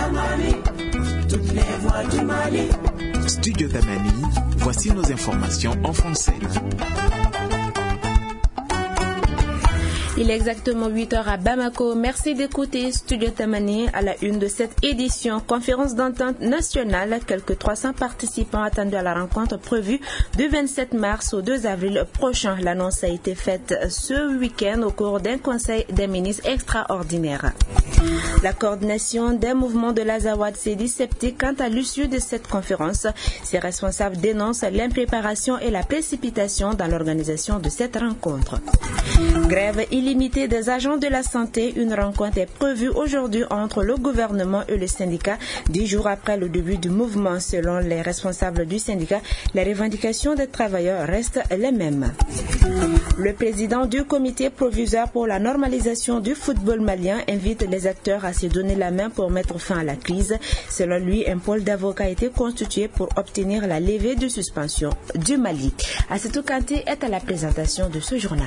Tamani, toutes les voix du Mali. Studio Tamani, voici nos informations en français. Il est exactement 8h à Bamako. Merci d'écouter Studio Tamani à la une de cette édition. Conférence d'entente nationale. Quelques 300 participants attendus à la rencontre prévue du 27 mars au 2 avril prochain. L'annonce a été faite ce week-end au cours d'un conseil des ministres extraordinaire. La coordination des mouvements de l'Azawad s'est dit sceptique quant à l'issue de cette conférence. Ses responsables dénoncent l'impréparation et la précipitation dans l'organisation de cette rencontre. Grève illimitée des agents de la santé. Une rencontre est prévue aujourd'hui entre le gouvernement et le syndicat 10 jours après le début du mouvement. Selon les responsables du syndicat, les revendications des travailleurs restent les mêmes. Le président du comité provisoire pour la normalisation du football malien invite les acteurs à se donner la main pour mettre fin à la crise. Selon lui, un pôle d'avocats a été constitué pour obtenir la levée de suspension du Mali. Assetou Kanté est à la présentation de ce journal.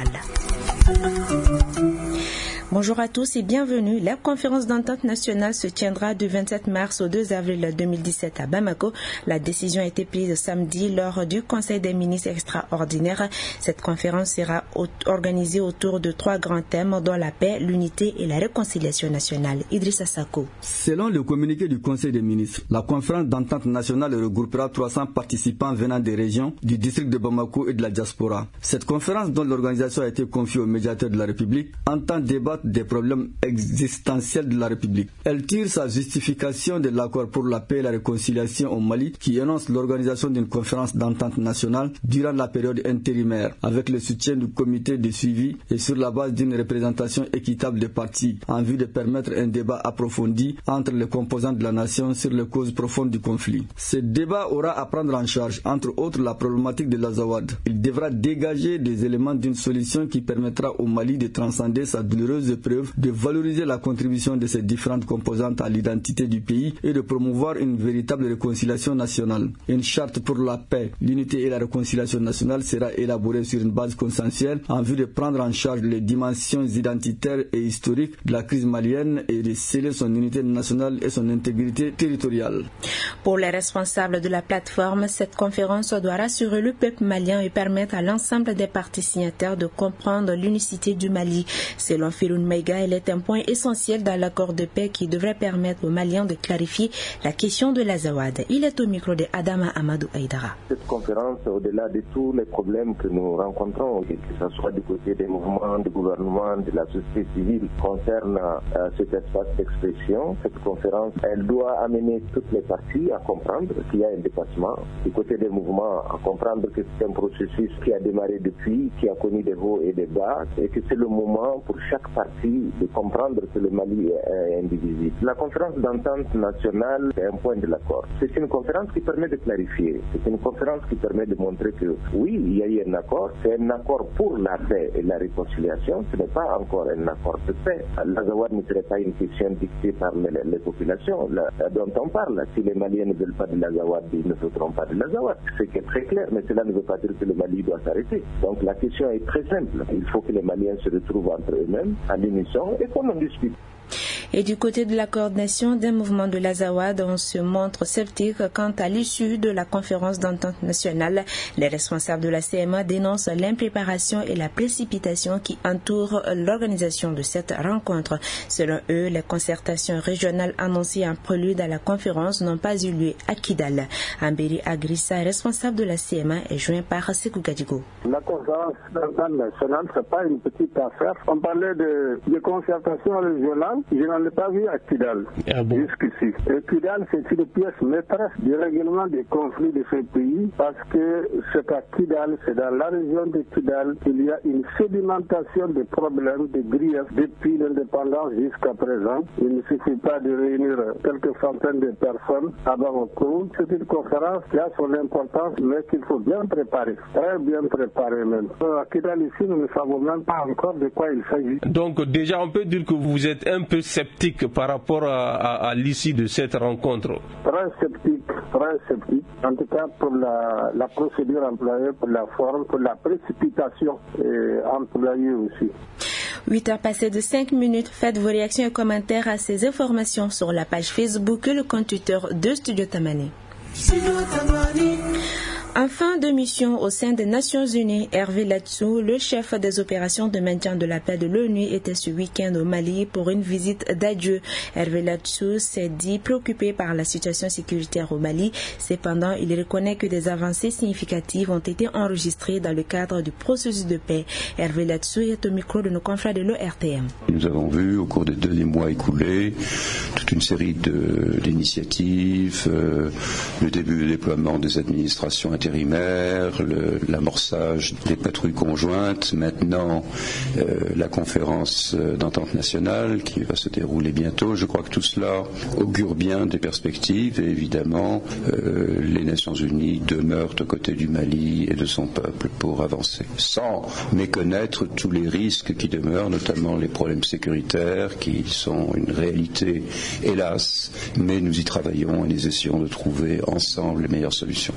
Bonjour à tous et bienvenue. La conférence d'entente nationale se tiendra du 27 mars au 2 avril 2017 à Bamako. La décision a été prise samedi lors du Conseil des ministres extraordinaire. Cette conférence sera organisée autour de 3 grands thèmes dont la paix, l'unité et la réconciliation nationale. Idrissa Sako. Selon le communiqué du Conseil des ministres, la conférence d'entente nationale regroupera 300 participants venant des régions, du district de Bamako et de la diaspora. Cette conférence, dont l'organisation a été confiée au médiateur de la République, entend débattre des problèmes existentiels de la République. Elle tire sa justification de l'accord pour la paix et la réconciliation au Mali qui énonce l'organisation d'une conférence d'entente nationale durant la période intérimaire avec le soutien du comité de suivi et sur la base d'une représentation équitable des partis en vue de permettre un débat approfondi entre les composants de la nation sur les causes profondes du conflit. Ce débat aura à prendre en charge entre autres la problématique de l'Azawad. Il devra dégager des éléments d'une solution qui permettra au Mali de transcender sa douloureuse épreuve, de valoriser la contribution de ces différentes composantes à l'identité du pays et de promouvoir une véritable réconciliation nationale. Une charte pour la paix, l'unité et la réconciliation nationale sera élaborée sur une base consensuelle en vue de prendre en charge les dimensions identitaires et historiques de la crise malienne et de sceller son unité nationale et son intégrité territoriale. Pour les responsables de la plateforme, cette conférence doit rassurer le peuple malien et permettre à l'ensemble des parties signataires de comprendre l'unicité du Mali. Selon Firoun Maïga, elle est un point essentiel dans l'accord de paix qui devrait permettre aux Maliens de clarifier la question de l'Azawad. Il est au micro de Adama Amadou Aïdara. Cette conférence, au-delà de tous les problèmes que nous rencontrons, que ce soit du côté des mouvements, du gouvernement, de la société civile, concerne cet espace d'expression, cette conférence, elle doit amener toutes les parties à comprendre qu'il y a un dépassement. Du côté des mouvements, à comprendre que c'est un processus qui a démarré depuis, qui a connu des hauts et des bas, et que c'est le moment pour chaque partie de comprendre que le Mali est indivisible. La conférence d'entente nationale est un point de l'accord. C'est une conférence qui permet de clarifier. C'est une conférence qui permet de montrer que oui, il y a eu un accord. C'est un accord pour la paix et la réconciliation. Ce n'est pas encore un accord de paix. L'Azawad ne serait pas une question dictée par les populations dont on parle. Si les Maliens ne veulent pas de l'Azawad, ils ne voudront pas de l'Azawad. C'est très clair, mais cela ne veut pas dire que le Mali doit s'arrêter. Donc la question est très simple. Il faut que les Maliens se retrouvent entre eux-mêmes, à l'unisson, et qu'on en discute. Et du côté de la coordination des mouvements de l'Azawad, on se montre sceptique quant à l'issue de la conférence d'entente nationale. Les responsables de la CMA dénoncent l'impréparation et la précipitation qui entourent l'organisation de cette rencontre. Selon eux, les concertations régionales annoncées en prélude à la conférence n'ont pas eu lieu à Kidal. Amberi Agrissa, responsable de la CMA, est joint par Sekou Gadigo. La conférence d'entente nationale, ce n'est pas une petite affaire. On parlait de concertations régionales. Je n'en ai pas vu à Kidal jusqu'ici. Et Kidal, c'est une pièce maîtresse du règlement des conflits de ce pays parce que c'est à Kidal, c'est dans la région de Kidal qu'il y a une sédimentation de problèmes, de griefs depuis l'indépendance jusqu'à présent. Il ne suffit pas de réunir quelques centaines de personnes à Bamako. C'est une conférence qui a son importance, mais qu'il faut bien préparer, très bien préparer même. À Kidal ici, nous ne savons même pas encore de quoi il s'agit. Donc déjà, on peut dire que vous êtes un peu sceptique par rapport à l'issue de cette rencontre. Très sceptique. En tout cas, pour la procédure employée, pour la forme, pour la précipitation employée aussi. 8h passées de 5 minutes. Faites vos réactions et commentaires à ces informations sur la page Facebook et le compte Twitter de Studio Tamani. En fin de mission au sein des Nations Unies, Hervé Latsou, le chef des opérations de maintien de la paix de l'ONU, était ce week-end au Mali pour une visite d'adieu. Hervé Latsou s'est dit préoccupé par la situation sécuritaire au Mali. Cependant, il reconnaît que des avancées significatives ont été enregistrées dans le cadre du processus de paix. Hervé Latsou est au micro de nos confrères de l'ORTM. Nous avons vu au cours des derniers mois écoulés toute une série d'initiatives, le début du déploiement des administrations intérimaires, l'amorçage des patrouilles conjointes, maintenant la conférence d'entente nationale qui va se dérouler bientôt. Je crois que tout cela augure bien des perspectives et évidemment les Nations Unies demeurent aux côtés du Mali et de son peuple pour avancer, sans méconnaître tous les risques qui demeurent, notamment les problèmes sécuritaires qui sont une réalité, hélas, mais nous y travaillons et nous essayons de trouver ensemble les meilleures solutions.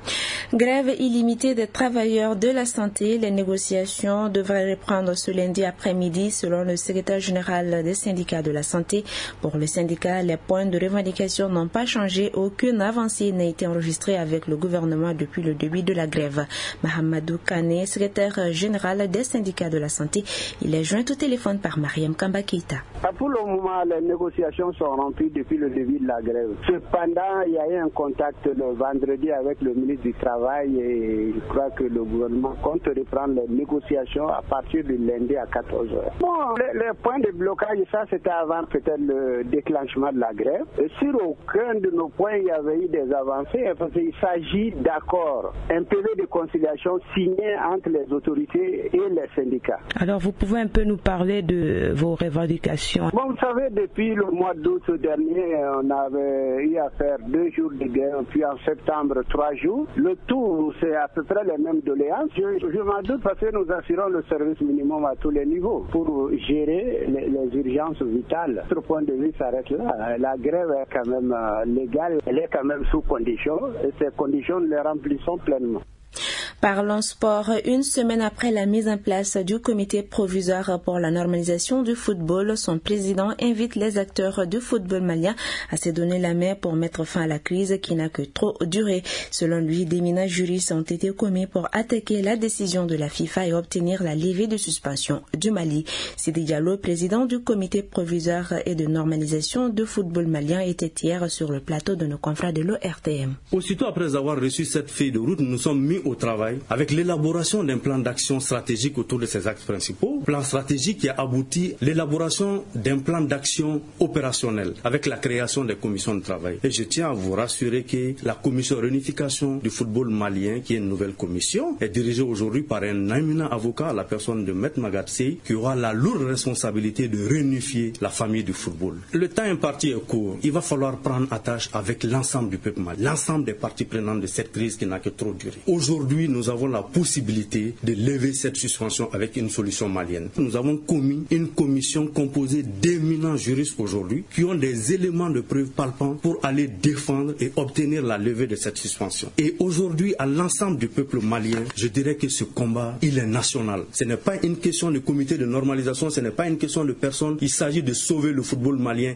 Grève illimitée des travailleurs de la santé. Les négociations devraient reprendre ce lundi après-midi selon le secrétaire général des syndicats de la santé. Pour le syndicat, les points de revendication n'ont pas changé. Aucune avancée n'a été enregistrée avec le gouvernement depuis le début de la grève. Mahamadou Kane, secrétaire général des syndicats de la santé, il est joint au téléphone par Mariam Kamba Keita. Pour le moment, les négociations sont remplies depuis le début de la grève. Cependant, il y a eu un contact le vendredi avec le ministre du Travail et je crois que le gouvernement compte reprendre les négociations à partir du lundi à 14h. Bon, les points de blocage, ça c'était avant peut-être le déclenchement de la grève. Et sur aucun de nos points, il y avait eu des avancées parce qu'il s'agit d'accords, un PV de conciliation signé entre les autorités et les syndicats. Alors vous pouvez un peu nous parler de vos revendications? Bon, vous savez, depuis le mois d'août dernier, on avait eu à faire 2 jours de grève, puis en septembre 3 jours. Le tout, c'est à peu près les mêmes doléances. Je m'en doute parce que nous assurons le service minimum à tous les niveaux pour gérer les urgences vitales. Notre point de vue s'arrête là. La grève est quand même légale, elle est quand même sous conditions et ces conditions, nous les remplissons pleinement. Parlons sport. Une semaine après la mise en place du comité provisoire pour la normalisation du football, son président invite les acteurs du football malien à se donner la main pour mettre fin à la crise qui n'a que trop duré. Selon lui, d'éminents juristes ont été commis pour attaquer la décision de la FIFA et obtenir la levée de suspension du Mali. Sidi Diallo, président du comité provisoire et de normalisation du football malien, était hier sur le plateau de nos confrères de l'ORTM. Aussitôt après avoir reçu cette feuille de route, nous sommes mis au travail avec l'élaboration d'un plan d'action stratégique autour de ces axes principaux. Plan stratégique qui a abouti à l'élaboration d'un plan d'action opérationnel avec la création des commissions de travail. Et je tiens à vous rassurer que la commission réunification du football malien, qui est une nouvelle commission, est dirigée aujourd'hui par un éminent avocat, la personne de Maître Magatsé, qui aura la lourde responsabilité de réunifier la famille du football. Le temps imparti est court. Il va falloir prendre attache avec l'ensemble du peuple malien, l'ensemble des parties prenantes de cette crise qui n'a que trop duré. Aujourd'hui, nous avons la possibilité de lever cette suspension avec une solution malienne. Nous avons commis une commission composée d'éminents juristes aujourd'hui qui ont des éléments de preuve palpants pour aller défendre et obtenir la levée de cette suspension. Et aujourd'hui, à l'ensemble du peuple malien, je dirais que ce combat, il est national. Ce n'est pas une question de comité de normalisation, ce n'est pas une question de personnes. Il s'agit de sauver le football malien.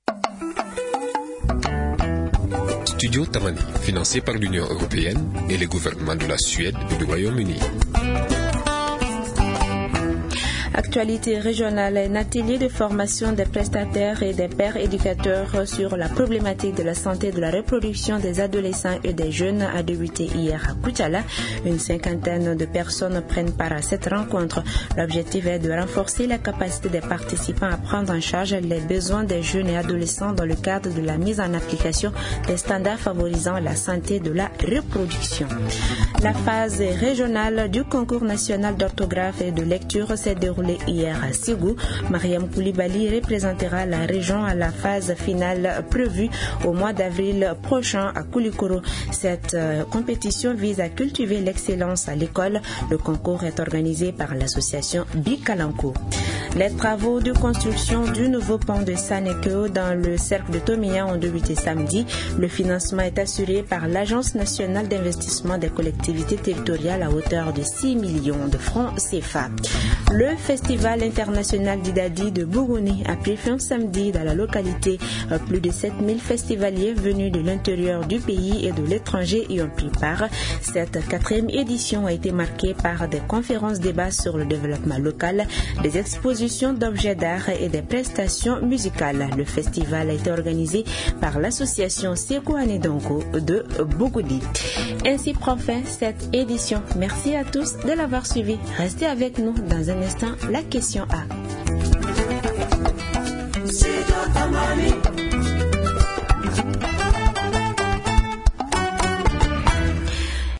Studio Tamani, financé par l'Union européenne et les gouvernements de la Suède et du Royaume-Uni. Actualité régionale, un atelier de formation des prestataires et des pères éducateurs sur la problématique de la santé et de la reproduction des adolescents et des jeunes a débuté hier à Koutala. Une 50aine de personnes prennent part à cette rencontre. L'objectif est de renforcer la capacité des participants à prendre en charge les besoins des jeunes et adolescents dans le cadre de la mise en application des standards favorisant la santé de la reproduction. La phase régionale du concours national d'orthographe et de lecture s'est déroulée hier à Ségou. Mariam Koulibaly représentera la région à la phase finale prévue au mois d'avril prochain à Koulikoro. Cette compétition vise à cultiver l'excellence à l'école. Le concours est organisé par l'association Bikalanko. Les travaux de construction du nouveau pont de Sanekeo dans le cercle de Tomia ont débuté samedi. Le financement est assuré par l'Agence nationale d'investissement des collectivités territoriales à hauteur de 6 millions de francs CFA. Le Festival international d'Idadi de Bougouni a pris fin samedi dans la localité. Plus de 7000 festivaliers venus de l'intérieur du pays et de l'étranger y ont pris part. Cette 4e édition a été marquée par des conférences-débats sur le développement local, des expositions d'objets d'art et des prestations musicales. Le festival a été organisé par l'association Sekou Anedongo de Bougouni. Ainsi prend fin cette édition. Merci à tous de l'avoir suivi. Restez avec nous dans un instant. La question A.